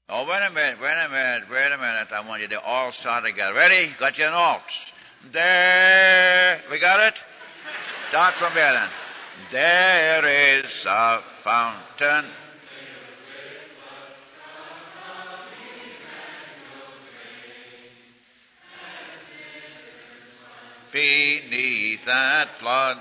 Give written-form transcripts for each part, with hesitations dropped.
Oh, wait a minute. I want you to all start together. Ready? Got your notes? There. We got it? Start from here then. There is a fountain beneath that flood.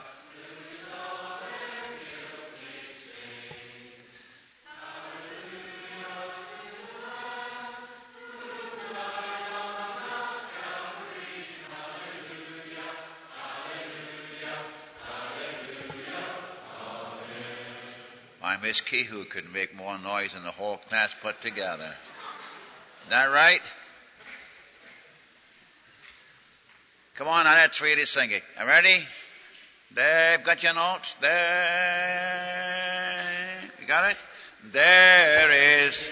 My Miss Kehoe could make more noise than the whole class put together. Is that right? Come on, now let's really sing it. Are you ready? There, got your notes? There. You got it? There is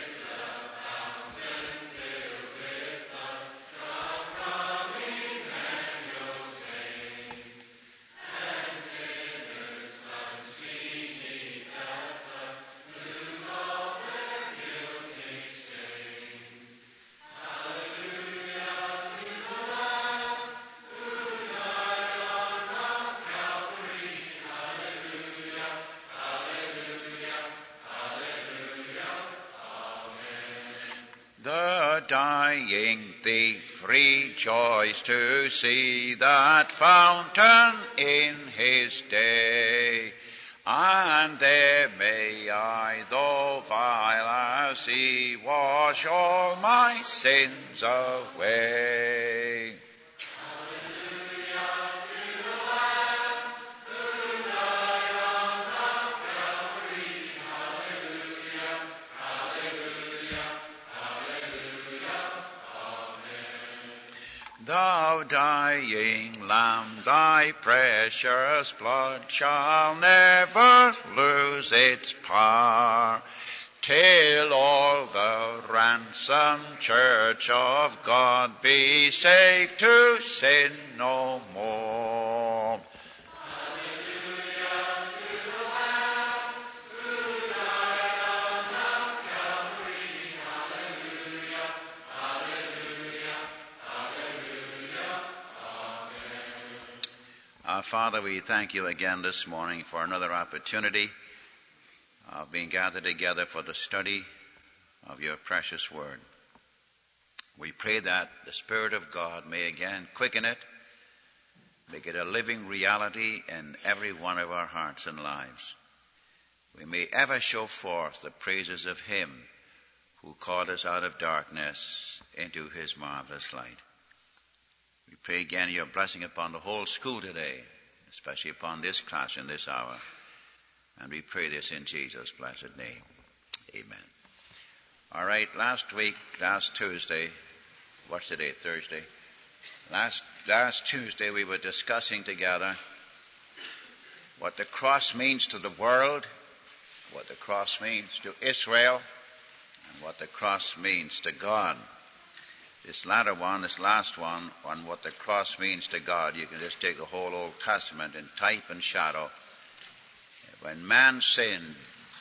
the dying thief rejoiced to see that fountain in his day. And there may I, though vile as he, wash all my sins away. Thou dying Lamb, thy precious blood shall never lose its power, till all the ransomed church of God be saved to sin no more. Father, we thank you again this morning for another opportunity of being gathered together for the study of your precious word. We pray that the Spirit of God may again quicken it, make it a living reality in every one of our hearts and lives. We may ever show forth the praises of Him who called us out of darkness into His marvelous light. We pray again your blessing upon the whole school today, especially upon this class in this hour. And we pray this in Jesus' blessed name. Amen. All right, last Tuesday, what's today, Thursday? Last Tuesday we were discussing together what the cross means to the world, what the cross means to Israel, and what the cross means to God. This last one, on what the cross means to God, you can just take the whole Old Testament in type and shadow. When man sinned,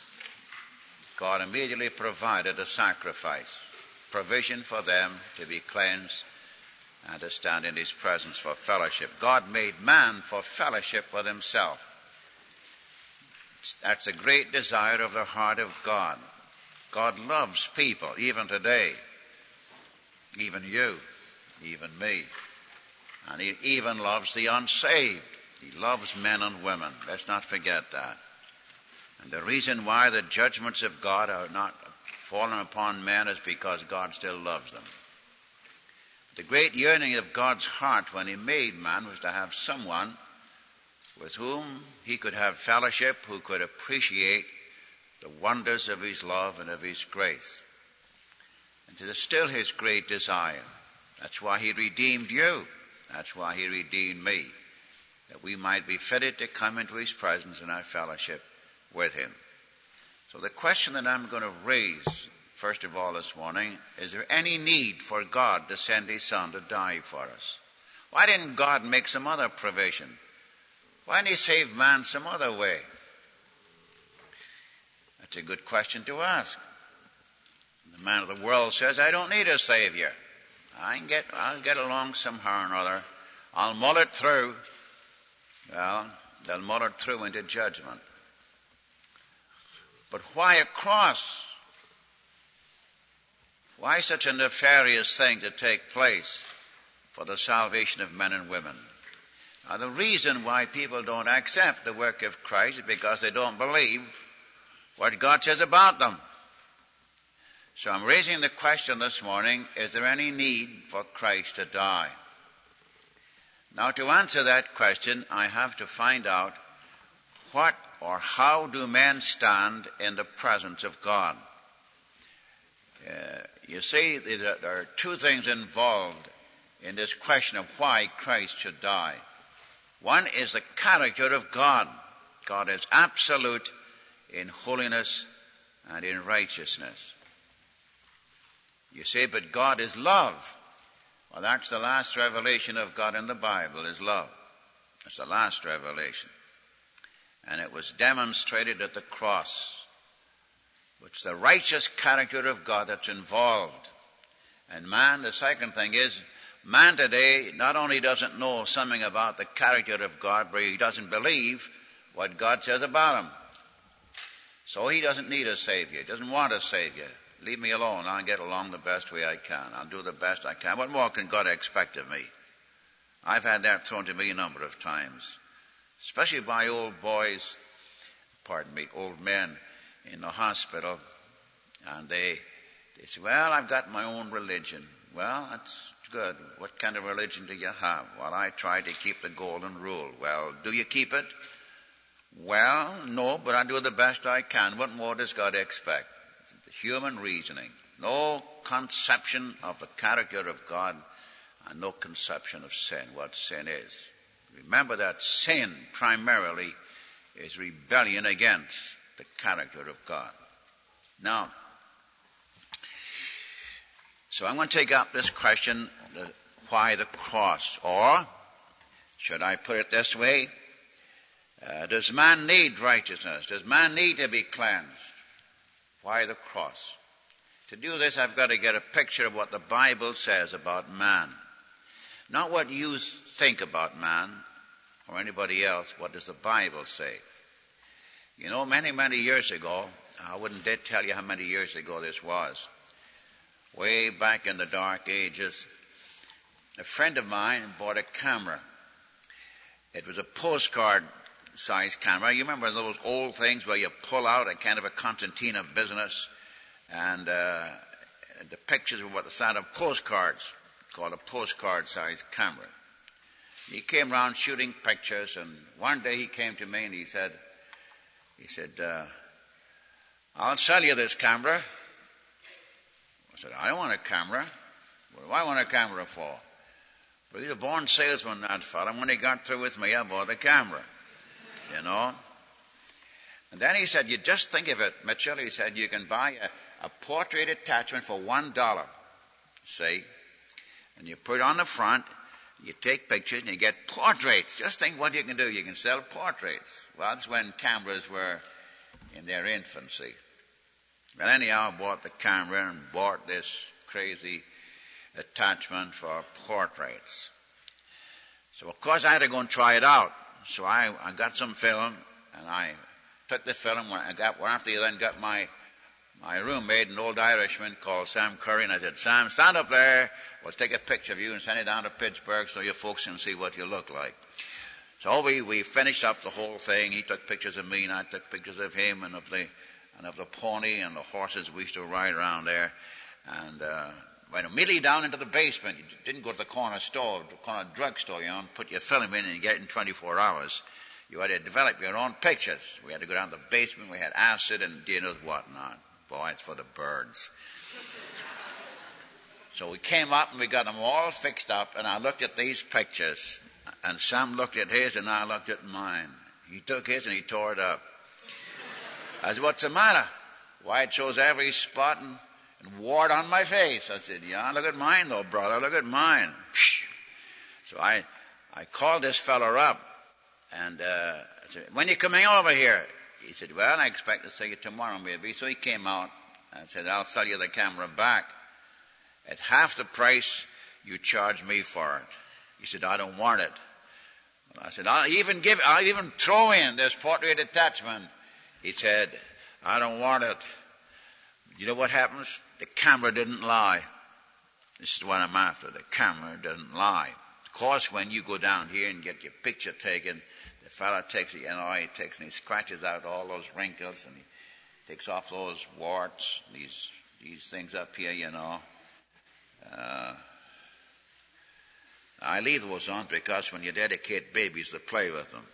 God immediately provided a sacrifice, provision for them to be cleansed and to stand in His presence for fellowship. God made man for fellowship with Himself. That's a great desire of the heart of God. God loves people, even today. Even you, even me. And He even loves the unsaved. He loves men and women. Let's not forget that. And the reason why the judgments of God are not fallen upon men is because God still loves them. The great yearning of God's heart when He made man was to have someone with whom He could have fellowship, who could appreciate the wonders of His love and of His grace. And it is still His great desire. That's why He redeemed you. That's why He redeemed me. That we might be fitted to come into His presence and our fellowship with Him. So the question that I'm going to raise, first of all this morning, is there any need for God to send His Son to die for us? Why didn't God make some other provision? Why didn't He save man some other way? That's a good question to ask. The The man of the world says, I don't need a Savior. I'll get along somehow or another. I'll mull it through. Well, they'll mull it through into judgment. But why a cross? Why such a nefarious thing to take place for the salvation of men and women? Now, the reason why people don't accept the work of Christ is because they don't believe what God says about them. So I'm raising the question this morning, is there any need for Christ to die? Now, to answer that question, I have to find out what or how do men stand in the presence of God. You see, there are two things involved in this question of why Christ should die. One is the character of God. God is absolute in holiness and in righteousness. You say, but God is love. Well, that's the last revelation of God in the Bible, is love. It's the last revelation. And it was demonstrated at the cross. It's the righteous character of God that's involved. And man, the second thing is, man today not only doesn't know something about the character of God, but he doesn't believe what God says about him. So he doesn't need a Savior. He doesn't want a Savior. Leave me alone. I'll get along the best way I can. I'll do the best I can. What more can God expect of me? I've had that thrown to me a number of times, especially by old men in the hospital. And they say, well, I've got my own religion. Well, that's good. What kind of religion do you have? Well, I try to keep the golden rule. Well, do you keep it? Well, no, but I do the best I can. What more does God expect? Human reasoning. No conception of the character of God and no conception of sin, what sin is. Remember that sin primarily is rebellion against the character of God. Now, so I'm going to take up this question, why the cross? Or, should I put it this way, does man need righteousness? Does man need to be cleansed? Why the cross? To do this, I've got to get a picture of what the Bible says about man. Not what you think about man or anybody else. What does the Bible say? You know, many, many years ago, I wouldn't dare tell you how many years ago this was. Way back in the dark ages, a friend of mine bought a camera. It was a postcard-sized camera. You remember those old things where you pull out a kind of a concertina business, and the pictures were what the sound of postcards, called a postcard-sized camera. He came around shooting pictures, and one day he came to me and he said, I'll sell you this camera. I said, I don't want a camera. What do I want a camera for? But he's a born salesman, that fellow. And when he got through with me, I bought the camera. You know? And then he said, you just think of it, Mitchell. He said, you can buy a portrait attachment for $1. See? And you put it on the front, you take pictures, and you get portraits. Just think what you can do. You can sell portraits. Well, that's when cameras were in their infancy. Well, anyhow, I bought the camera and bought this crazy attachment for portraits. So, of course, I had to go and try it out. So I got some film, and I took the film. After you then got my roommate, an old Irishman called Sam Curry, and I said, Sam, stand up there. We'll take a picture of you and send it down to Pittsburgh so your folks can see what you look like. So we finished up the whole thing. He took pictures of me, and I took pictures of him and of the pony and the horses we used to ride around there. And went immediately down into the basement. You didn't go to the corner store, the corner drugstore, and put your film in and you get it in 24 hours. You had to develop your own pictures. We had to go down to the basement. We had acid and dear knows what not. Boy, it's for the birds. So we came up and we got them all fixed up, and I looked at these pictures, and Sam looked at his and I looked at mine. He took his and he tore it up. I said, what's the matter? Why, it shows every spot and wart on my face. I said, yeah, look at mine though, brother, look at mine. So I called this fellow up, and I said, when are you coming over here? He said, well, I expect to see you tomorrow maybe. So he came out, I said, I'll sell you the camera back at half the price you charge me for it. He said, I don't want it. And I said, I'll even throw in this portrait attachment. He said, I don't want it. You know what happens? The camera didn't lie. This is what I'm after. The camera doesn't lie. Of course, when you go down here and get your picture taken, the fellow takes it, and he scratches out all those wrinkles, and he takes off those warts, these things up here, I leave those on because when you dedicate babies, they play with them.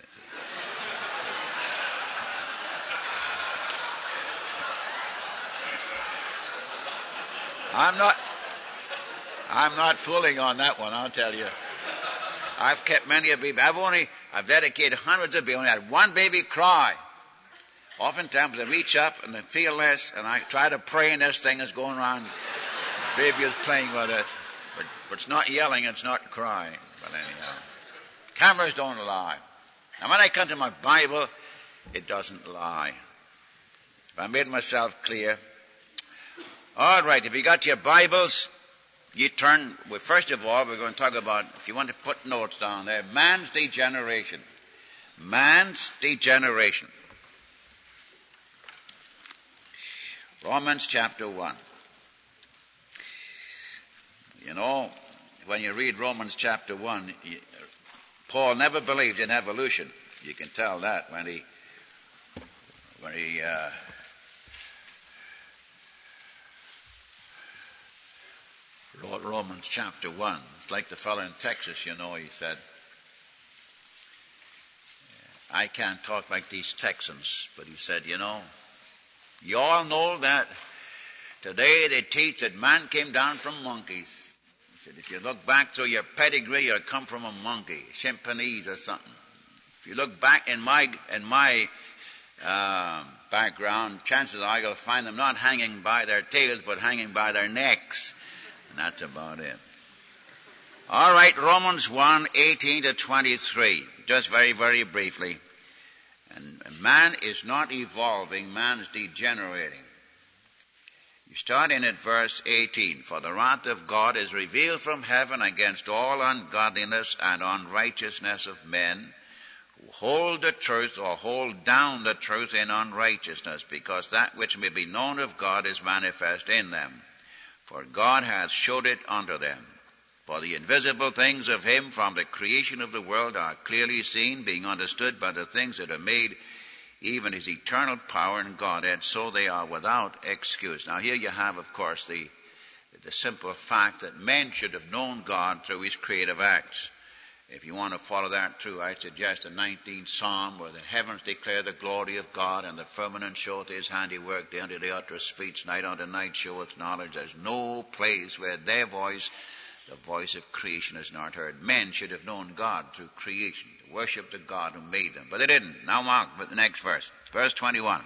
I'm not fooling on that one, I'll tell you. I've kept many a baby. I've dedicated hundreds of babies. I only had one baby cry. Oftentimes I reach up and I feel this, and I try to pray, and this thing is going around. The baby is playing with it. But it's not yelling, it's not crying. But anyhow, cameras don't lie. Now when I come to my Bible, it doesn't lie. If I made myself clear. All right, if you got your Bibles, you turn, well, first of all, we're going to talk about, if you want to put notes down there, man's degeneration. Man's degeneration. Romans chapter 1. When you read Romans chapter 1, Paul never believed in evolution. You can tell that when he wrote Romans chapter 1. It's like the fellow in Texas, he said, I can't talk like these Texans, but he said, you all know that today they teach that man came down from monkeys. He said, if you look back through your pedigree, you'll come from a monkey, chimpanzees or something. If you look back in my background, chances are you'll find them not hanging by their tails, but hanging by their necks. And that's about it. All right, Romans 1, 18 to 23. Just very, very briefly. And man is not evolving, man's degenerating. You start in at verse 18. For the wrath of God is revealed from heaven against all ungodliness and unrighteousness of men who hold the truth or hold down the truth in unrighteousness, because that which may be known of God is manifest in them. For God hath showed it unto them. For the invisible things of him from the creation of the world are clearly seen, being understood by the things that are made, even his eternal power and Godhead, so they are without excuse. Now here you have, of course, the simple fact that men should have known God through his creative acts. If you want to follow that through, I suggest the 19th Psalm, where the heavens declare the glory of God, and the firmament showeth his handiwork. Day unto day uttereth speech, night unto night showeth knowledge. There's no place where their voice, the voice of creation, is not heard. Men should have known God through creation, to worship the God who made them. But they didn't. Now mark the next verse. Verse 21.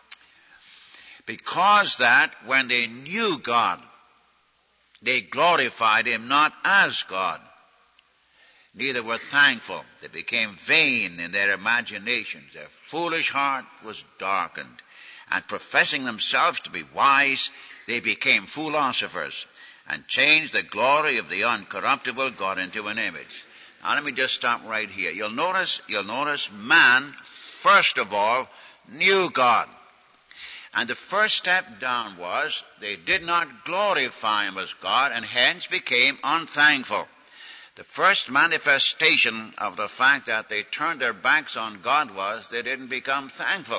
Because that when they knew God, they glorified him not as God, neither were thankful. They became vain in their imaginations. Their foolish heart was darkened. And professing themselves to be wise, they became philosophers, and changed the glory of the uncorruptible God into an image. Now let me just stop right here. You'll notice man, first of all, knew God. And the first step down was they did not glorify him as God, and hence became unthankful. The first manifestation of the fact that they turned their backs on God was they didn't become thankful.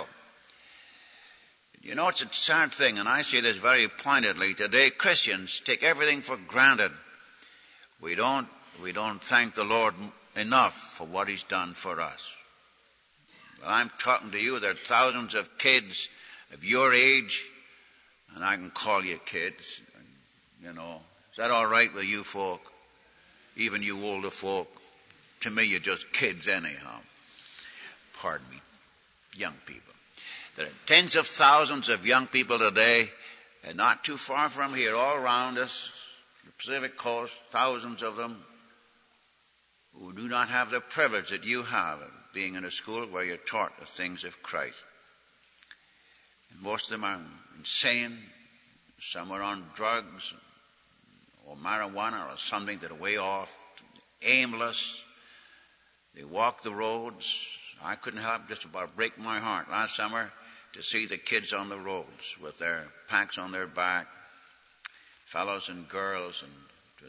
It's a sad thing, and I say this very pointedly. Today, Christians take everything for granted. We don't thank the Lord enough for what he's done for us. Well, I'm talking to you. There are thousands of kids of your age, and I can call you kids. Is that all right with you folk? Even you older folk? To me, you're just kids anyhow. Pardon me. Young people. There are tens of thousands of young people today, and not too far from here, all around us, the Pacific coast, thousands of them, who do not have the privilege that you have of being in a school where you're taught the things of Christ. And most of them are insane. Some were on drugs or marijuana or something that are way off, aimless. They walked the roads. I couldn't help just about break my heart last summer to see the kids on the roads with their packs on their back, fellows and girls, and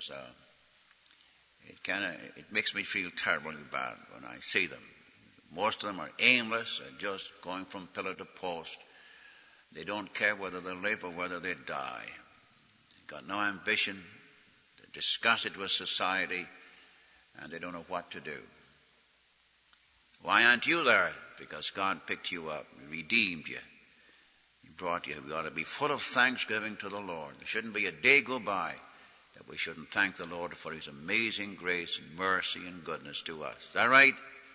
it makes me feel terribly bad when I see them. Most of them are aimless, just going from pillar to post. They don't care whether they live or whether they die. They've got no ambition. They're disgusted with society, and they don't know what to do. Why aren't you there? Because God picked you up, redeemed you. He brought you. We ought to be full of thanksgiving to the Lord. There shouldn't be a day go by that we shouldn't thank the Lord for His amazing grace and mercy and goodness to us. Is that right?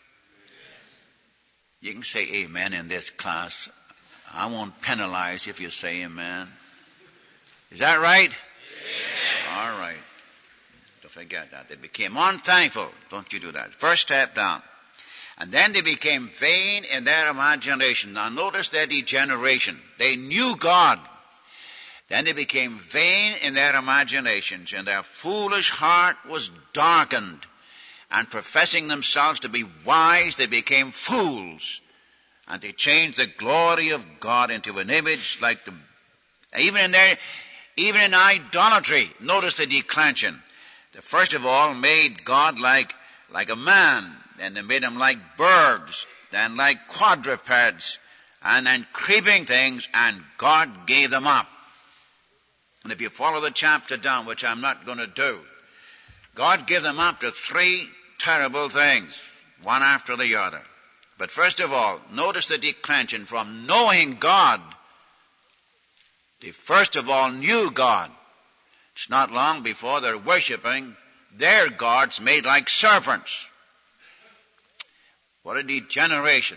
Yes. You can say amen in this class. I won't penalize you if you say amen. Is that right? Yes. All right. Don't forget that. They became unthankful. Don't you do that. First step down. And then they became vain in their imagination. Now notice their degeneration. They knew God. Then they became vain in their imaginations, and their foolish heart was darkened. And professing themselves to be wise, they became fools. And they changed the glory of God into an image like even in idolatry. Notice the declension. They first of all made God like a man. Then they made him like birds, then like quadrupeds, and then creeping things, and God gave them up. And if you follow the chapter down, which I'm not going to do, God gave them up to three terrible things, one after the other. But first of all, notice the declension from knowing God. They first of all knew God. It's not long before they're worshiping their gods made like serpents. What a degeneration.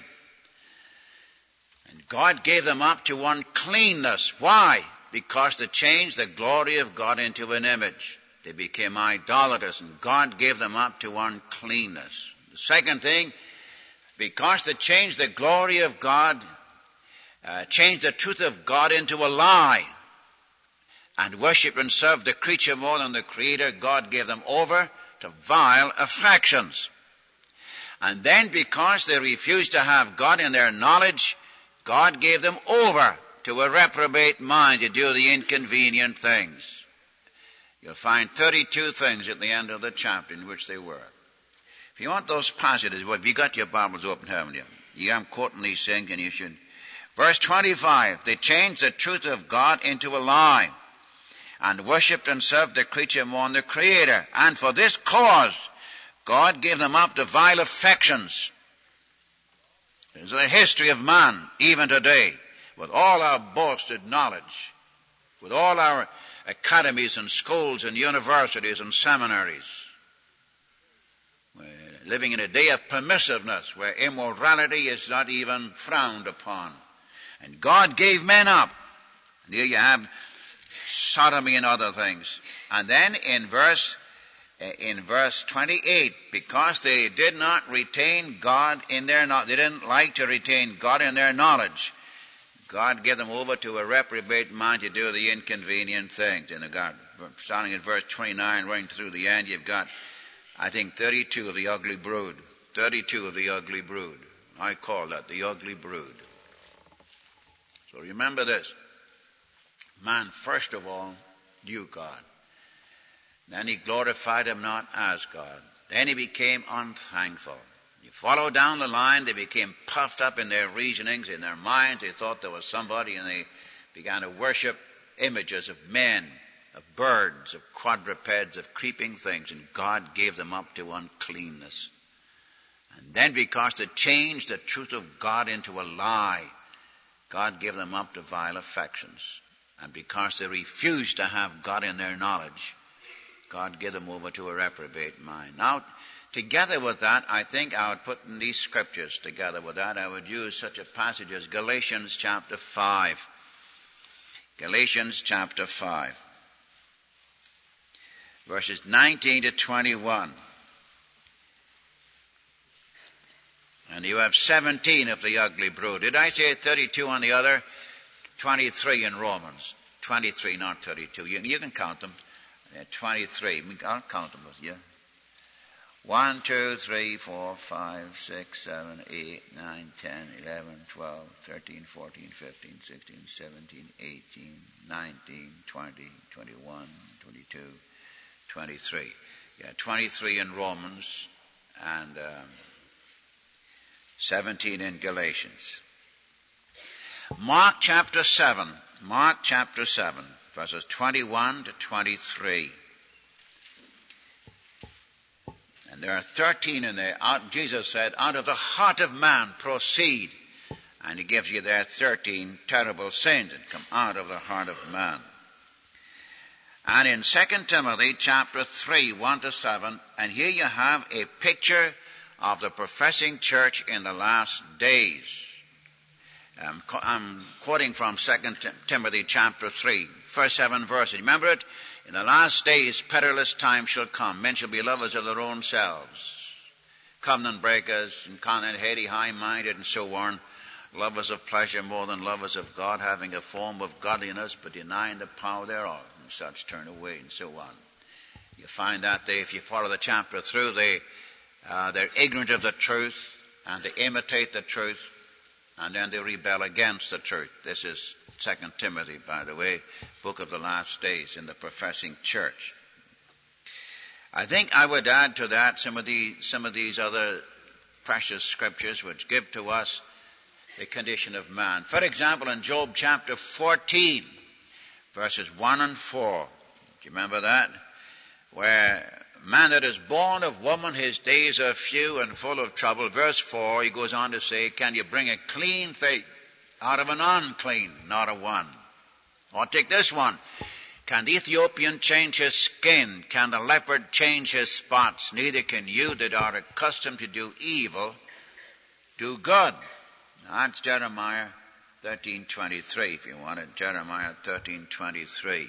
And God gave them up to uncleanness. Why? Because they changed the glory of God into an image. They became idolaters, and God gave them up to uncleanness. The second thing, because they changed the glory of God, changed the truth of God into a lie, and worshipped and served the creature more than the Creator, God gave them over to vile affections. And then because they refused to have God in their knowledge, God gave them over to a reprobate mind to do the inconvenient things. You'll find 32 things at the end of the chapter in which they were. If you want those passages, well, if you got your Bibles open, haven't you? I'm quoting these things, and you should. Verse 25, they changed the truth of God into a lie, and worshipped and served the creature more than the Creator. And for this cause, God gave them up to vile affections. There's a history of man, even today, with all our boasted knowledge, with all our academies and schools and universities and seminaries. We're living in a day of permissiveness where immorality is not even frowned upon. And God gave men up. And here you have sodomy and other things. And then in verse 28, because they did not retain God in their knowledge, they didn't like to retain God in their knowledge, God gave them over to a reprobate mind to do the inconvenient things. And starting in verse 29, running through the end, you've got, I think, 32 of the ugly brood. 32 of the ugly brood. I call that the ugly brood. So remember this. Man, first of all, knew God. Then he glorified him not as God. Then he became unthankful. You follow down the line, they became puffed up in their reasonings, in their minds. They thought there was somebody, and they began to worship images of men, of birds, of quadrupeds, of creeping things, and God gave them up to uncleanness. And then because they changed the truth of God into a lie, God gave them up to vile affections. And because they refused to have God in their knowledge, God gave them over to a reprobate mind. Now, together with that, I think I would put in these scriptures together with that. I would use such a passage as Galatians chapter 5. Galatians chapter 5. Verses 19 to 21. And you have 17 of the ugly brood. Did I say 32 on the other? 23 in Romans. 23, not 32. You can count them. 23. I'll count them with you. 1, 2, 3, 4, 5, 6, 7, 8, 9, 10, 11, 12, 13, 14, 15, 16, 17, 18, 19, 20, 21, 22, 23. 23 in Romans and 17 in Galatians. Mark chapter 7, verses 21 to 23. And there are 13 in there. Jesus said, out of the heart of man proceed. And he gives you there 13 terrible sins that come out of the heart of man. And in 2 Timothy chapter 3, 1 to 7, and here you have a picture of the professing church in the last days. I'm quoting from 2 Timothy chapter 3, first 7 verses. Remember it? In the last days, perilous times shall come. Men shall be lovers of their own selves, covenant breakers, incontinent, heady, high-minded, and so on. Lovers of pleasure more than lovers of God, having a form of godliness, but denying the power thereof. And such turn away, and so on. You find that if you follow the chapter through, they're ignorant of the truth, and they imitate the truth, and then they rebel against the truth. This is 2 Timothy, by the way, book of the last days in the professing church. I think I would add to that some of these other precious scriptures which give to us the condition of man. For example, in Job chapter 14, verses 1 and 4. Do you remember that? Where man that is born of woman, his days are few and full of trouble. Verse 4, he goes on to say, can you bring a clean thing out of an unclean? Not a one. Or take this one. Can the Ethiopian change his skin? Can the leopard change his spots? Neither can you that are accustomed to do evil do good. That's Jeremiah 13:23, if you want it. Jeremiah 13:23.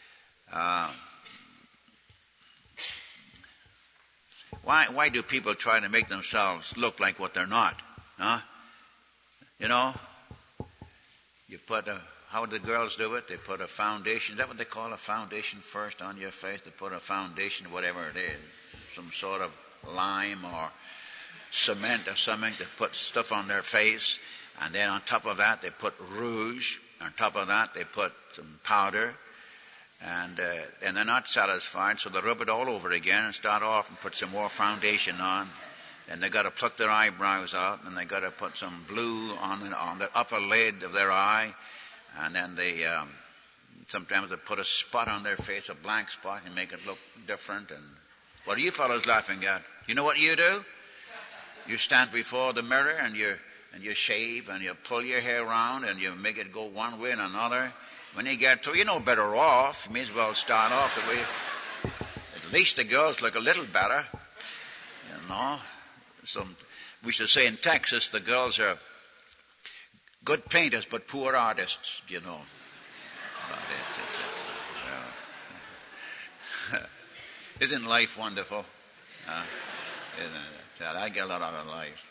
Why do people try to make themselves look like what they're not? Huh? You know, you put how do the girls do it? They put a foundation. Is that what they call a foundation first on your face? They put a foundation, whatever it is, some sort of lime or cement or something to put stuff on their face. And then on top of that, they put rouge. On top of that, they put some powder. And they're not satisfied, so they rub it all over again and start off and put some more foundation on. And they've got to pluck their eyebrows out, and they've got to put some blue on the upper lid of their eye. And then they sometimes they put a spot on their face, a blank spot, and make it look different. And what are you fellows laughing at? You know what you do? You stand before the mirror and you shave and you pull your hair around and you make it go one way and another. When you get to, you're no better off. You may as well start off the way. At least the girls look a little better. You know. We should say in Texas the girls are good painters but poor artists, you know. Isn't life wonderful? I get a lot out of life.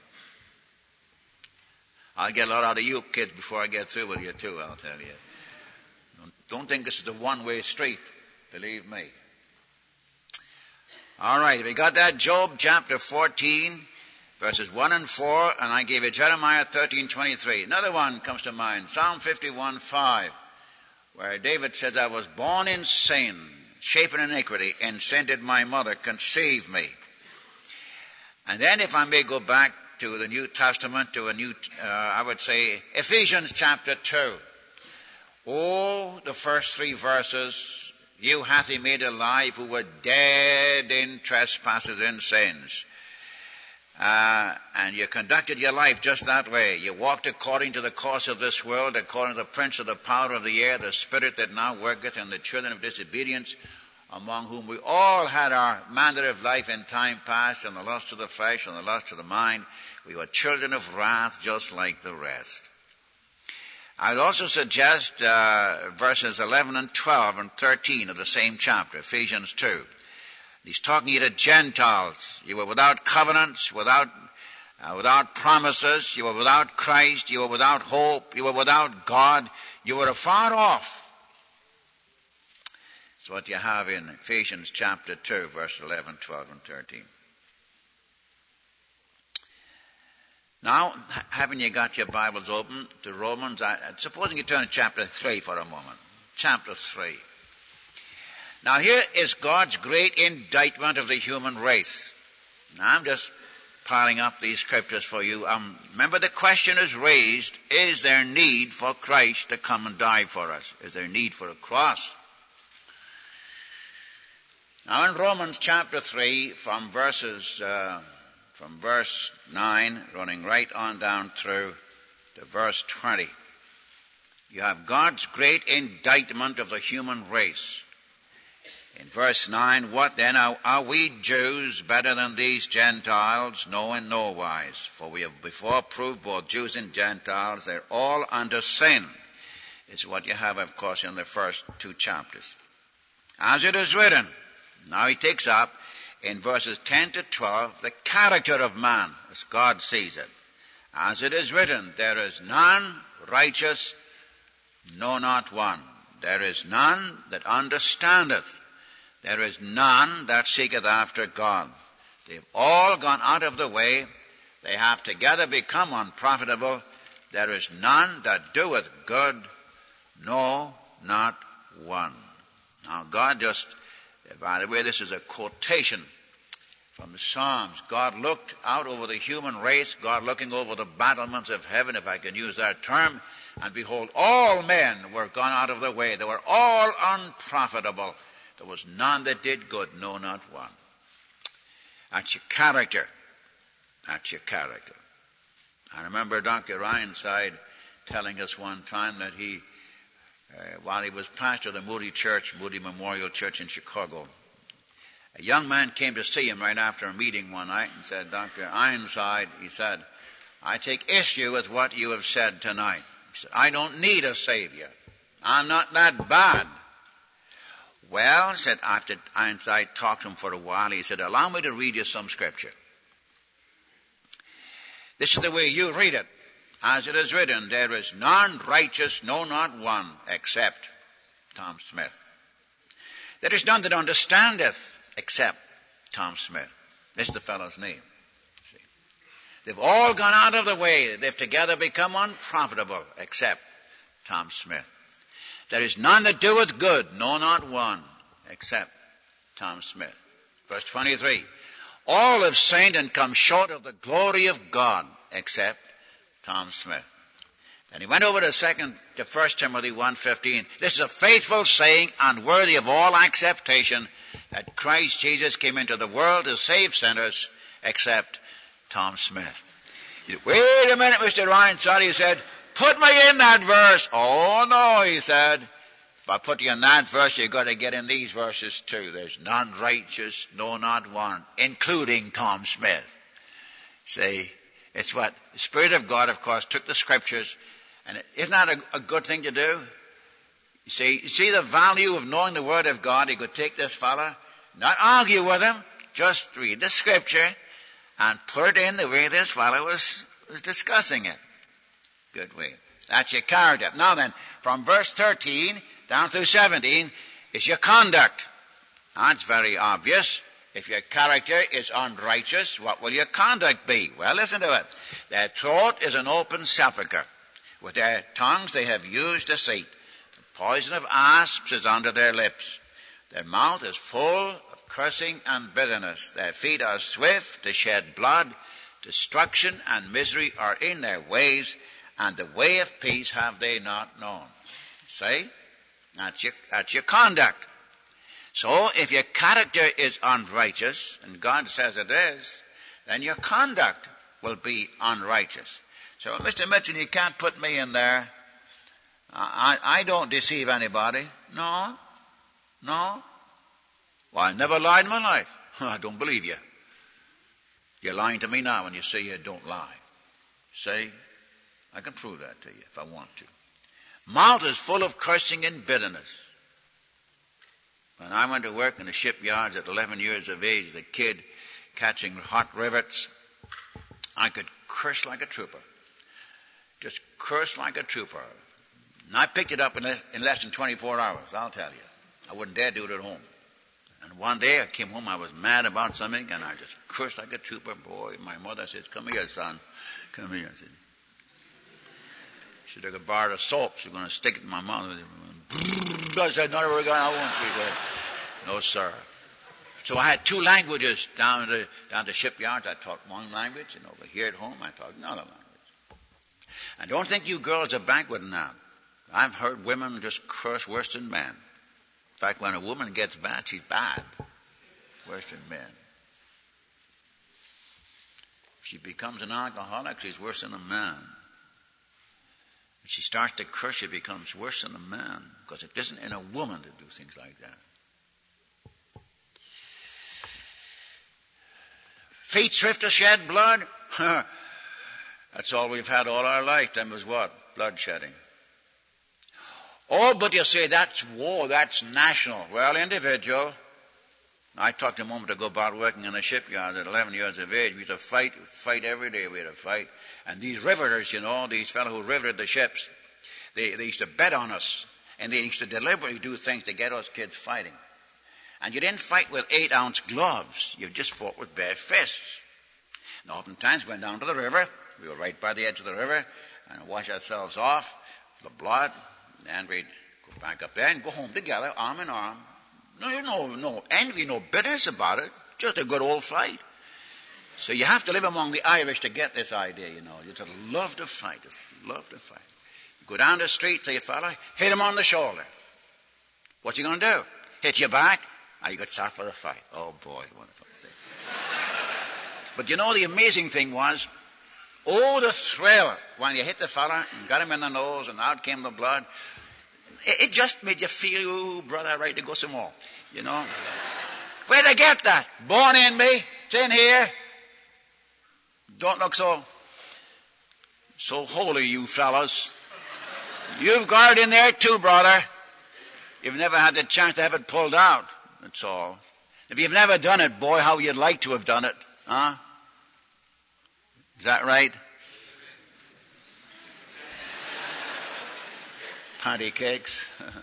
I'll get a lot out of you kids before I get through with you too, I'll tell you. Don't think this is a one-way street. Believe me. All right, we got that. Job chapter 14, verses 1 and 4, and I gave you Jeremiah 13:23. Another one comes to mind, Psalm 51:5, where David says, I was born in sin, shapen in iniquity, and sin did my mother conceive me. And then if I may go back to the New Testament, to I would say, Ephesians chapter 2. Oh, the first 3 verses, you hath he made alive who were dead in trespasses and sins. And you conducted your life just that way. You walked according to the course of this world, according to the prince of the power of the air, the spirit that now worketh in the children of disobedience, among whom we all had our manner of life in time past, and the lust of the flesh and the lust of the mind. We were children of wrath just like the rest. I would also suggest verses 11 and 12 and 13 of the same chapter, Ephesians 2. He's talking here to Gentiles. You were without covenants, without promises. You were without Christ. You were without hope. You were without God. You were afar off. It's what you have in Ephesians chapter 2, verse 11, 12, and 13. Now, haven't you got your Bibles open to Romans? Supposing you turn to chapter 3 for a moment. Chapter 3. Now, here is God's great indictment of the human race. Now, I'm just piling up these scriptures for you. Remember, the question is raised, is there need for Christ to come and die for us? Is there need for a cross? Now, in Romans chapter 3, from verse 9, running right on down through to verse 20, you have God's great indictment of the human race. In verse 9, what then? Are we Jews better than these Gentiles? No, in no wise. For we have before proved both Jews and Gentiles, they're all under sin. It's what you have, of course, in the first 2 chapters. As it is written, now he takes up in verses 10 to 12, the character of man, as God sees it. As it is written, there is none righteous, no, not one. There is none that understandeth. There is none that seeketh after God. They've all gone out of the way. They have together become unprofitable. There is none that doeth good, no, not one. Now God just, by the way, this is a quotation from the Psalms. God looked out over the human race, God looking over the battlements of heaven, if I can use that term, and behold, all men were gone out of the way. They were all unprofitable. There was none that did good, no, not one. That's your character. That's your character. I remember Dr. Ironside telling us one time that he, while he was pastor of the Moody Church, Moody Memorial Church in Chicago, a young man came to see him right after a meeting one night and said, Dr. Ironside, he said, I take issue with what you have said tonight. He said, I don't need a Savior. I'm not that bad. Well, said, after Ironside talked to him for a while, he said, allow me to read you some scripture. This is the way you read it. As it is written, there is none righteous, no, not one, except Tom Smith. There is none that understandeth, except Tom Smith. This is the fellow's name. See? They've all gone out of the way. They've together become unprofitable, except Tom Smith. There is none that doeth good, no, not one, except Tom Smith. Verse 23, all have sinned and come short of the glory of God, except Tom Smith. And he went over to 1 Timothy 1:15. This is a faithful saying and worthy of all acceptation, that Christ Jesus came into the world to save sinners, except Tom Smith. He said, wait a minute, Mr. Ironside, he said, put me in that verse. Oh, no, he said. If I put you in that verse, you've got to get in these verses too. There's none righteous, no, not one, including Tom Smith. See, it's what the Spirit of God, of course, took the scriptures, and isn't that a good thing to do? You see the value of knowing the Word of God? He could take this fella, not argue with him, just read the scripture and put it in the way this fellow was discussing it. Good way. That's your character. Now then, from verse 13 down through 17 is your conduct. That's very obvious. If your character is unrighteous, what will your conduct be? Well, listen to it. Their throat is an open sepulchre. With their tongues they have used deceit. The poison of asps is under their lips. Their mouth is full of cursing and bitterness. Their feet are swift to shed blood. Destruction and misery are in their ways, and the way of peace have they not known. See? That's your conduct. So if your character is unrighteous, and God says it is, then your conduct will be unrighteous. So, Mr. Mitchell, you can't put me in there. I don't deceive anybody. No. Well, I never lied in my life. I don't believe you. You're lying to me now when you say you don't lie. See? I can prove that to you if I want to. Mouth is full of cursing and bitterness. When I went to work in the shipyards at 11 years of age, as a kid catching hot rivets, I could curse like a trooper. Just curse like a trooper. And I picked it up in less than 24 hours, I'll tell you. I wouldn't dare do it at home. And one day I came home, I was mad about something, and I just cursed like a trooper. Boy, my mother says, "Come here, son. Come here." I said, she took a bar of soap. She was going to stick it in my mouth. I said, "No, we're going. I won't be there." No, sir. So I had two languages down the shipyards. I taught one language, and over here at home I taught another language. And don't think you girls are backward now. I've heard women just curse worse than men. In fact, when a woman gets bad, she's bad. Worse than men. If she becomes an alcoholic, she's worse than a man. If she starts to curse, she becomes worse than a man. Because it isn't in a woman to do things like that. Feet swift to shed blood? That's all we've had all our life. Then was what? Bloodshedding. Oh, but you say that's war, that's national. Well, individual. I talked a moment ago about working in the shipyard at 11 years of age. We used to fight every day. We had to fight. And these riveters, these fellows who riveted the ships, they used to bet on us. And they used to deliberately do things to get us kids fighting. And you didn't fight with 8-ounce gloves. You just fought with bare fists. And oftentimes we went down to the river. We were right by the edge of the river and wash ourselves off, the blood, and we'd go back up there and go home together, arm in arm. No envy, no bitterness about it. Just a good old fight. So you have to live among the Irish to get this idea, You just love to fight. Just love to fight. You go down the street, say, fella, hit him on the shoulder. What's he going to do? Hit you back? You got shot for a fight. Oh, boy, wonderful to see. But the amazing thing was, the thrill when you hit the fella and got him in the nose and out came the blood. It just made you feel, brother, right to go some more. Where'd I get that? Born in me. It's in here. Don't look so holy, you fellas. You've got it in there too, brother. You've never had the chance to have it pulled out. That's all. If you've never done it, boy, how you'd like to have done it. Huh? Is that right? Patty cakes.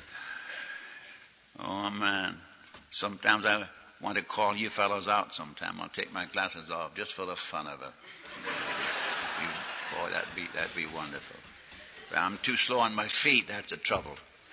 Oh, man. Sometimes I want to call you fellows out sometime. I'll take my glasses off just for the fun of it. Boy, that'd be wonderful. But I'm too slow on my feet. That's the trouble.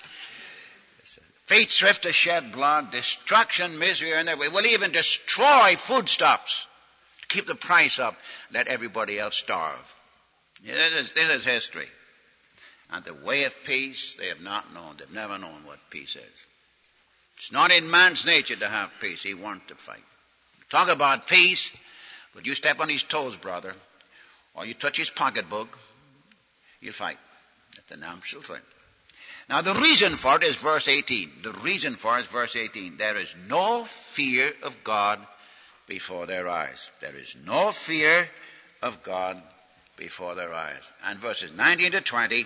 Feet swift to shed blood, destruction, misery, and we'll even destroy foodstuffs to keep the price up, let everybody else starve. This is history. And the way of peace they have not known. They've never known what peace is. It's not in man's nature to have peace. He wants to fight. Talk about peace, but you step on his toes, brother, or you touch his pocketbook, you'll fight. That's the natural thing. Now the reason for it is verse 18. The reason for it is verse 18. There is no fear of God before their eyes. There is no fear of God before their eyes. And verses 19 to 20,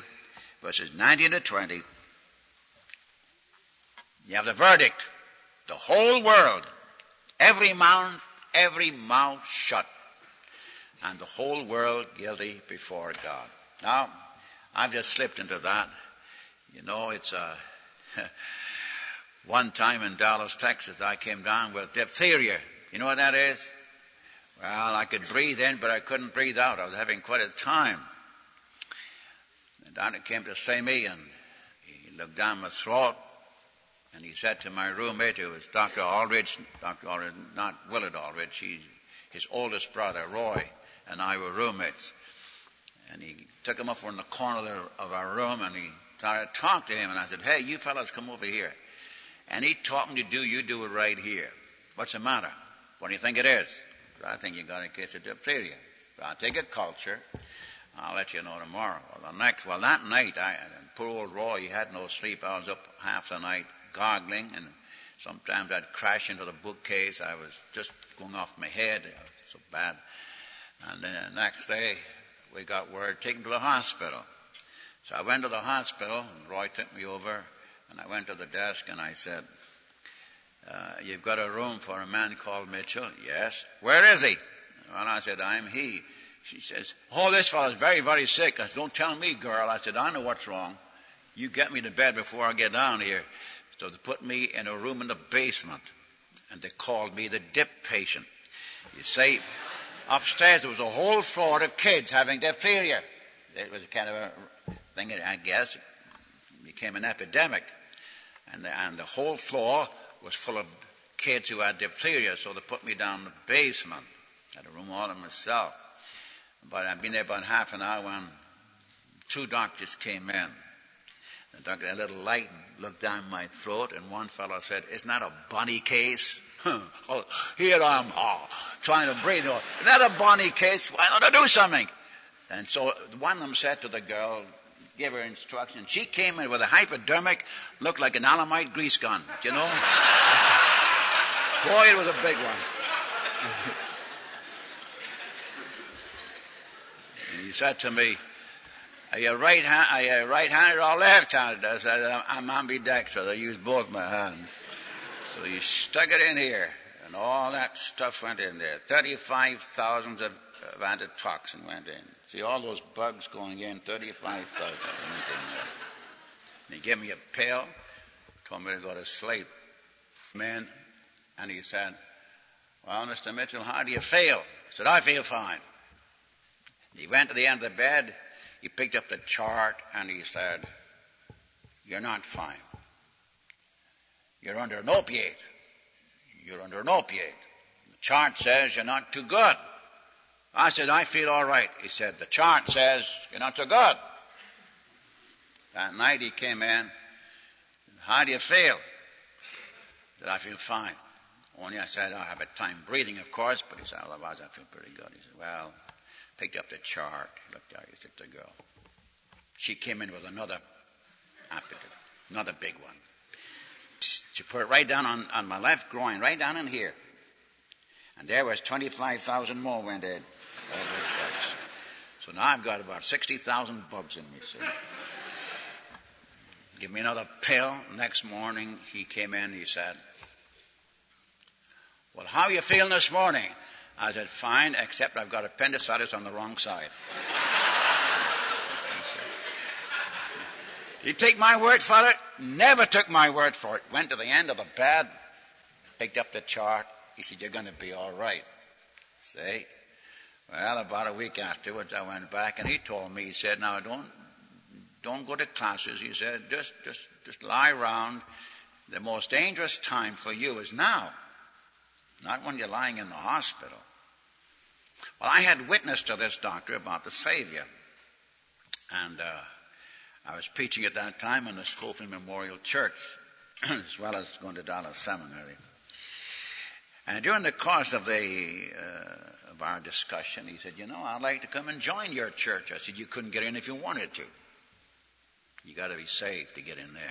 you have the verdict. The whole world, every mouth shut, and the whole world guilty before God. Now, I've just slipped into that. It's one time in Dallas, Texas, I came down with diphtheria. You know what that is? Well, I could breathe in, but I couldn't breathe out. I was having quite a time. The doctor came to see me, and he looked down my throat, and he said to my roommate, who was Dr. Aldridge, not Willard Aldridge, his oldest brother, Roy, and I were roommates. And he took him up from the corner of our room, and he started to talk to him, and I said, "Hey, you fellas, come over here. Any talking you do it right here. What's the matter? What do you think it is?" I think you got a case of diphtheria. I'll take a culture. I'll let you know tomorrow. Well, that night, poor old Roy, he had no sleep. I was up half the night goggling, and sometimes I'd crash into the bookcase. I was just going off my head. It was so bad. And then the next day, we got word, taken to the hospital. So I went to the hospital, and Roy took me over, and I went to the desk, and I said, "You've got a room for a man called Mitchell?" "Yes." "Where is he?" And I said, "I'm he." She says, "Oh, this fellow's very, very sick." I said, "Don't tell me, girl." I said, "I know what's wrong. You get me to bed before I get down here. So they put me in a room in the basement, and they called me the dip patient. You see, upstairs there was a whole floor of kids having diphtheria. It was kind of a thing, I guess. It became an epidemic. And the whole floor was full of kids who had diphtheria, so they put me down in the basement. I had a room all to myself. But I'd been there about half an hour when two doctors came in. The doctor, a little light, looked down my throat, and one fellow said, "Isn't that a bunny case?" Oh, here I'm trying to breathe. Isn't that a bunny case? Why don't I do something? And so one of them said to the girl, gave her instructions. She came in with a hypodermic, looked like an Alamite grease gun, you know. Boy, it was a big one. And he said to me, "Are you right-handed or left-handed?" I said, "I'm ambidextrous. I use both my hands." So he stuck it in here, and all that stuff went in there. 35,000 of antitoxin went in. See all those bugs going in, 35,000 went in there. And he gave me a pill, told me to go to sleep. Man, and he said, "Well, Mr. Mitchell, how do you feel?" I said, "I feel fine." He went to the end of the bed. He picked up the chart and he said, "You're not fine. You're under an opiate. You're under an opiate. The chart says you're not too good." I said, "I feel all right." He said, "The chart says you're not too good." That night he came in. "How do you feel?" I said, "I feel fine. Only," I said, "I have a time breathing, of course." But he said, "Otherwise I feel pretty good." He said, "Well," picked up the chart, looked at it, he said to the girl. She came in with another big one. She put it right down on my left groin, right down in here. And there was 25,000 more went in. All those bugs. So now I've got about 60,000 bugs in me, see. Give me another pill. Next morning he came in, he said, "Well, how are you feeling this morning?" I said, "Fine, except I've got appendicitis on the wrong side." He take my word for it? Never took my word for it. Went to the end of the bed, picked up the chart. He said, "You're going to be all right." See? Well, about a week afterwards, I went back and he told me, he said, "Now don't go to classes." He said, just lie around. The most dangerous time for you is now, not when you're lying in the hospital. Well, I had witnessed to this doctor about the Savior. And I was preaching at that time in the Schofield Memorial Church, as well as going to Dallas Seminary. And during the course of our discussion, he said, "I'd like to come and join your church." I said, "You couldn't get in if you wanted to. You got to be saved to get in there."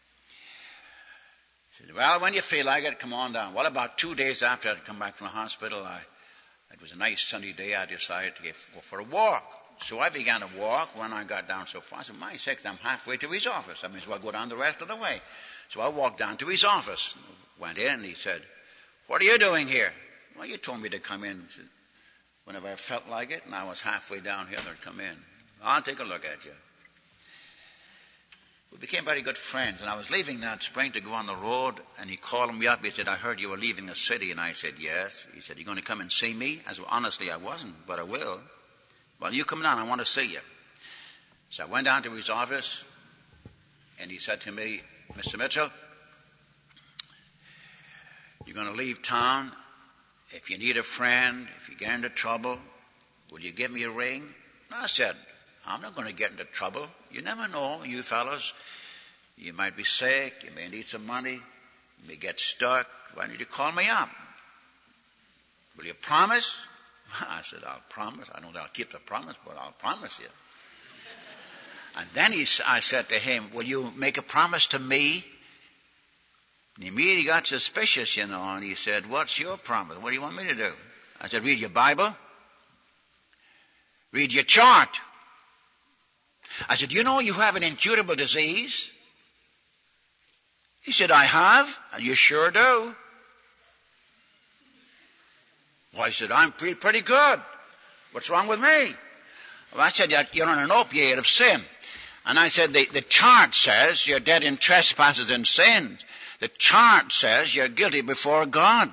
He said, "Well, when you feel like it, come on down." Well, about 2 days after I'd come back from the hospital, it was a nice sunny day, I decided to go for a walk. So I began to walk. When I got down so far, I said, "My sakes, I'm halfway to his office. I may as well go down the rest of the way." So I walked down to his office, went in, and he said, "What are you doing here?" "Well, you told me to come in." He said, "Whenever I felt like it, and I was halfway down here, I'd come in." "I'll take a look at you." We became very good friends, and I was leaving that spring to go on the road, and he called me up. He said, "I heard you were leaving the city," and I said, "Yes." He said, "You going to come and see me?" I said, "Honestly, I wasn't, but I will." "Well, you come down, I want to see you." So I went down to his office, and he said to me, "Mr. Mitchell, you're going to leave town. If you need a friend, if you get into trouble, will you give me a ring?" And I said, "I'm not going to get into trouble. You never know, you fellas. You might be sick, you may need some money, you may get stuck. Why don't you call me up? Will you promise?" I said, "I'll promise. I don't know I'll keep the promise, but I'll promise you." And then I said to him, "Will you make a promise to me?" And he immediately got suspicious, and he said, "What's your promise? What do you want me to do?" I said, "Read your Bible. Read your chart." I said, "You know you have an incurable disease?" He said, "I have." "You sure do." Well, I said, "I'm pretty good. What's wrong with me?" Well, I said, "You're on an opiate of sin." And I said, the chart says you're dead in trespasses and sins. The chart says you're guilty before God.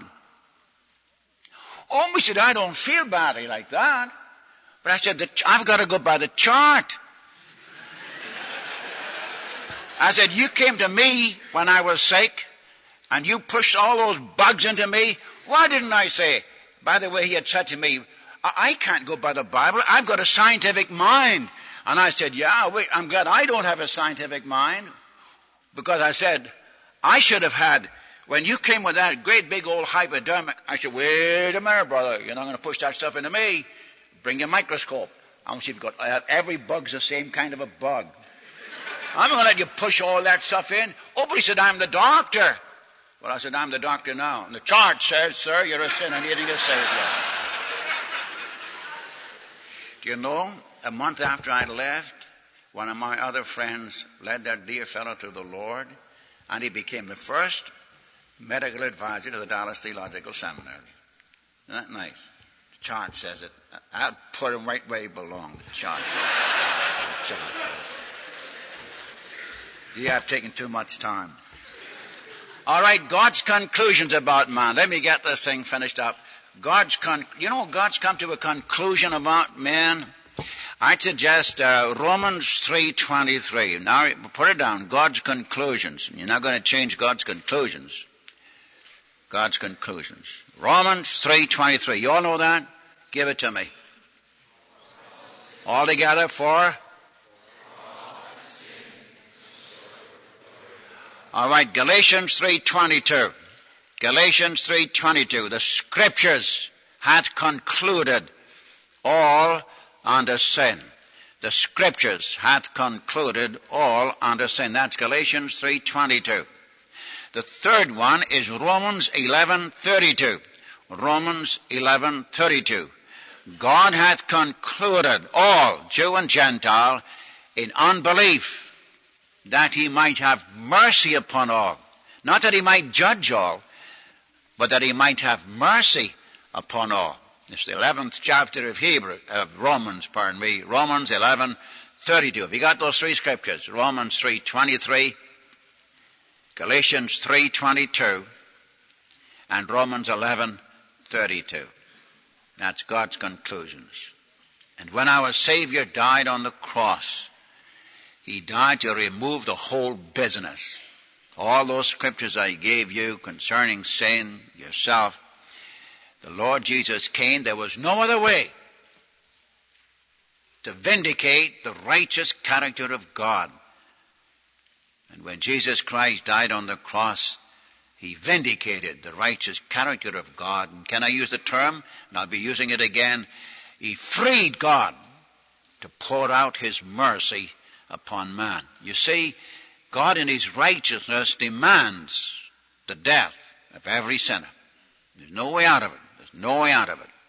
Oh, he said, I don't feel badly like that. But I said, I've got to go by the chart. I said, you came to me when I was sick, and you pushed all those bugs into me. Why didn't I say? By the way, he had said to me, I can't go by the Bible. I've got a scientific mind. And I said, yeah, wait, I'm glad I don't have a scientific mind. Because I said, I should have had, when you came with that great big old hypodermic, I said, wait a minute, brother, you're not going to push that stuff into me. Bring your microscope. I want to see if you've got, every bug's the same kind of a bug. I'm not going to let you push all that stuff in. Oh, but he said, I'm the doctor. Well, I said, I'm the doctor now. And the chart says, sir, you're a sinner needing a savior. Do you know, a month after I left, one of my other friends led that dear fellow to the Lord, and he became the first medical advisor to the Dallas Theological Seminary. Isn't that nice? The chart says it. I'll put him right where he belongs. The chart says. The chart says. You have taken too much time. All right, God's conclusions about man. Let me get this thing finished up. God's come to a conclusion about man. I'd suggest Romans 3:23. Now, put it down. God's conclusions. You're not going to change God's conclusions. God's conclusions. Romans 3:23. You all know that? Give it to me. All together for? All right, Galatians 3:22. Galatians 3:22. The Scriptures had concluded all under sin. The Scriptures had concluded all under sin. That's Galatians 3:22. The third one is Romans 11:32. Romans 11:32. God hath concluded all, Jew and Gentile, in unbelief, that he might have mercy upon all. Not that he might judge all, but that he might have mercy upon all. It's the 11th chapter of Romans. Romans 11:32. Have you got those three scriptures? Romans 3:23, Galatians 3:22, and Romans 11:32. That's God's conclusions. And when our Savior died on the cross, he died to remove the whole business. All those scriptures I gave you concerning sin, yourself, the Lord Jesus came. There was no other way to vindicate the righteous character of God. And when Jesus Christ died on the cross, he vindicated the righteous character of God. And can I use the term? And I'll be using it again. He freed God to pour out his mercy upon man. You see, God in his righteousness demands the death of every sinner. There's no way out of it. There's no way out of it.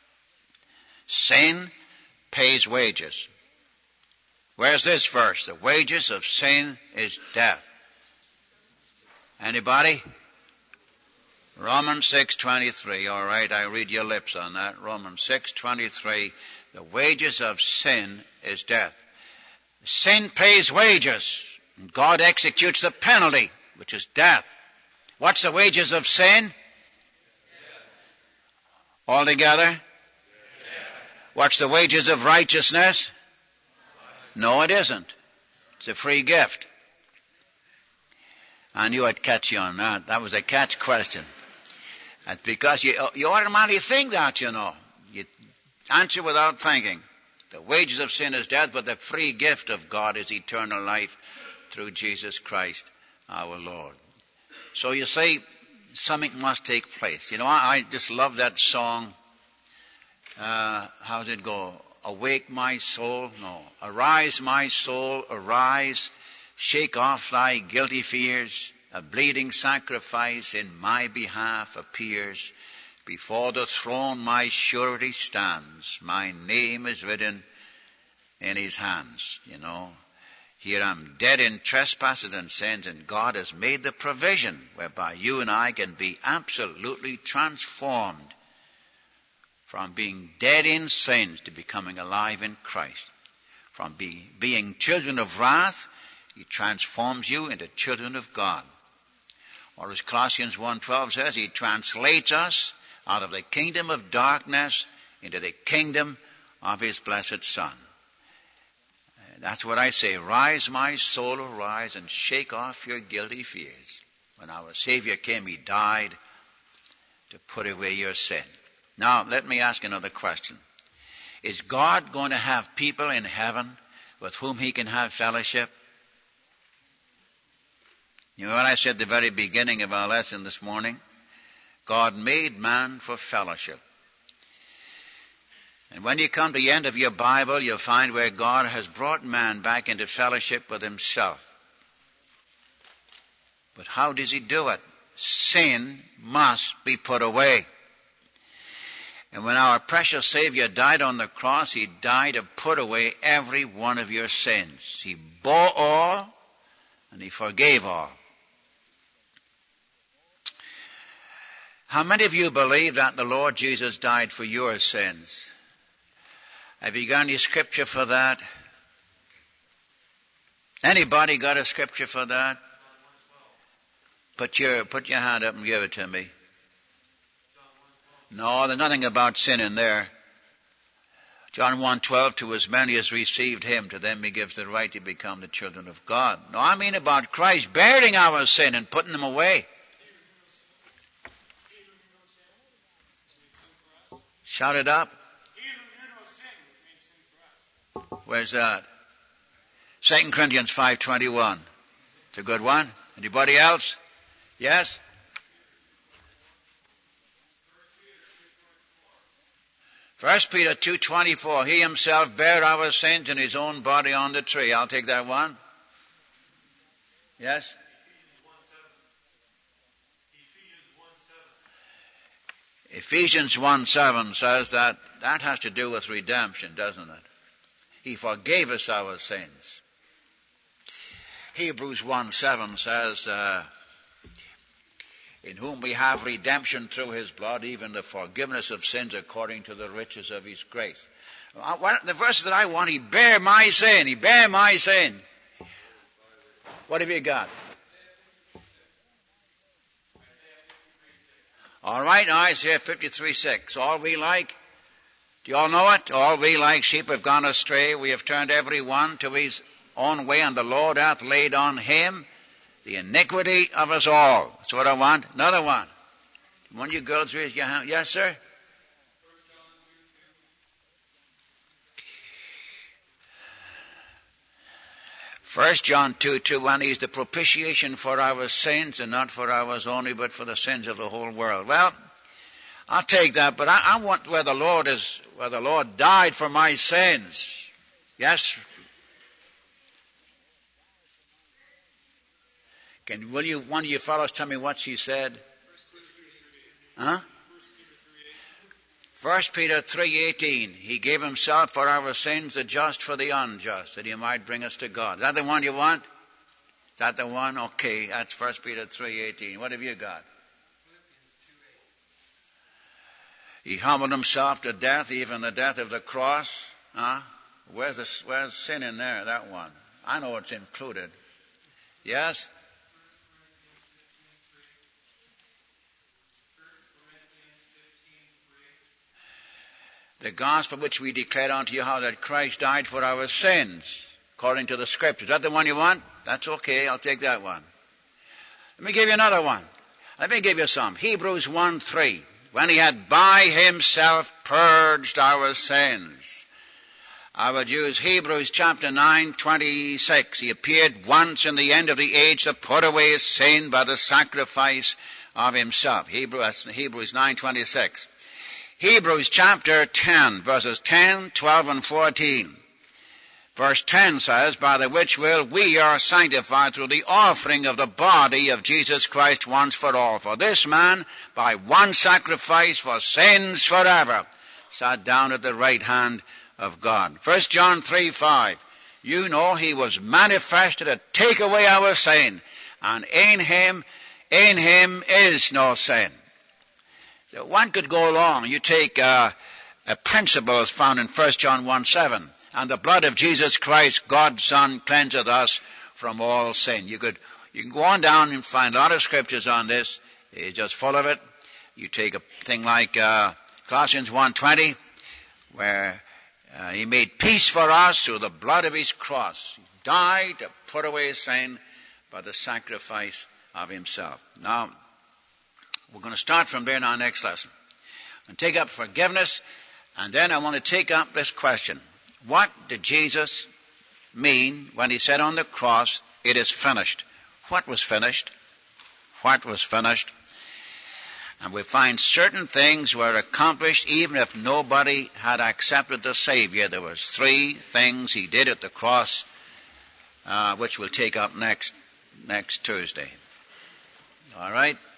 Sin pays wages. Where's this verse? The wages of sin is death. Anybody? Romans 6:23. All right, I read your lips on that. Romans 6:23. The wages of sin is death. Sin pays wages. And God executes the penalty, which is death. What's the wages of sin? All together? What's the wages of righteousness? No, it isn't. It's a free gift. I knew I'd catch you on that. That was a catch question. That's because you automatically think that, you know. You answer without thinking. The wages of sin is death, but the free gift of God is eternal life through Jesus Christ our Lord. So you see, something must take place. You know, I just love that song. How does it go? Awake my soul? No. Arise my soul, arise. Shake off thy guilty fears. A bleeding sacrifice in my behalf appears. Before the throne my surety stands. My name is written in his hands. You know, here I'm dead in trespasses and sins, and God has made the provision whereby you and I can be absolutely transformed from being dead in sins to becoming alive in Christ. From being children of wrath, he transforms you into children of God. Or as Colossians 1:12 says, he translates us out of the kingdom of darkness into the kingdom of his blessed Son. That's what I say. Rise, my soul, arise, and shake off your guilty fears. When our Savior came, he died to put away your sin. Now, let me ask another question. Is God going to have people in heaven with whom he can have fellowship? You know what I said at the very beginning of our lesson this morning? God made man for fellowship. And when you come to the end of your Bible, you'll find where God has brought man back into fellowship with himself. But how does he do it? Sin must be put away. And when our precious Savior died on the cross, he died to put away every one of your sins. He bore all, and he forgave all. How many of you believe that the Lord Jesus died for your sins? Have you got any scripture for that? Anybody got a scripture for that? Put your hand up and give it to me. No, there's nothing about sin in there. John 1:12, to as many as received him, to them he gives the right to become the children of God. No, I mean about Christ bearing our sin and putting them away. Shout it up. Where's that? 2 Corinthians 5:21. It's a good one. Anybody else? Yes? 1 Peter 2:24. He himself bare our sins in his own body on the tree. I'll take that one. Yes? Ephesians 1:7 says that has to do with redemption, doesn't it? He forgave us our sins. Hebrews 1:7 says, in whom we have redemption through his blood, even the forgiveness of sins according to the riches of his grace. The verse that I want, he bare my sin. He bare my sin. What have you got? All right, now Isaiah 53:6. All we like, do you all know it? All we like sheep have gone astray. We have turned every one to his own way, and the Lord hath laid on him the iniquity of us all. That's what I want. Another one. One of you girls raise your hand. Yes, sir? First John 2:2, and he's the propitiation for our sins, and not for ours only, but for the sins of the whole world. Well, I'll take that, but I want where the Lord died for my sins. Yes? Will you, one of you fellows, tell me what she said? Huh? 1 Peter 3:18. He gave himself for our sins, the just for the unjust, that he might bring us to God. Is that the one you want? Is that the one? Okay, that's 1 Peter 3:18. What have you got? He humbled himself to death, even the death of the cross. Huh? Where's sin in there? That one. I know it's included. Yes? The gospel which we declared unto you, how that Christ died for our sins, according to the Scriptures. Is that the one you want? That's okay. I'll take that one. Let me give you another one. Let me give you some. Hebrews 1:3. When he had by himself purged our sins. I would use Hebrews chapter 9:26. He appeared once in the end of the age to put away his sin by the sacrifice of himself. Hebrews 9:26. Hebrews chapter 10, verses 10, 12, and 14. Verse 10 says, by the which will we are sanctified through the offering of the body of Jesus Christ once for all. For this man, by one sacrifice for sins forever, sat down at the right hand of God. 1 John 3:5. You know he was manifested to take away our sin, and in him is no sin. So one could go along. You take a principle as found in 1 John 1:7. And the blood of Jesus Christ, God's Son, cleanseth us from all sin. You can go on down and find a lot of scriptures on this. It's just full of it. You take a thing like Colossians 1:20, where he made peace for us through the blood of his cross. He died to put away sin by the sacrifice of himself. Now, we're going to start from there in our next lesson. And take up forgiveness, and then I want to take up this question. What did Jesus mean when he said on the cross, it is finished? What was finished? What was finished? And we find certain things were accomplished even if nobody had accepted the Savior. There was 3 things he did at the cross, which we'll take up next Tuesday. All right?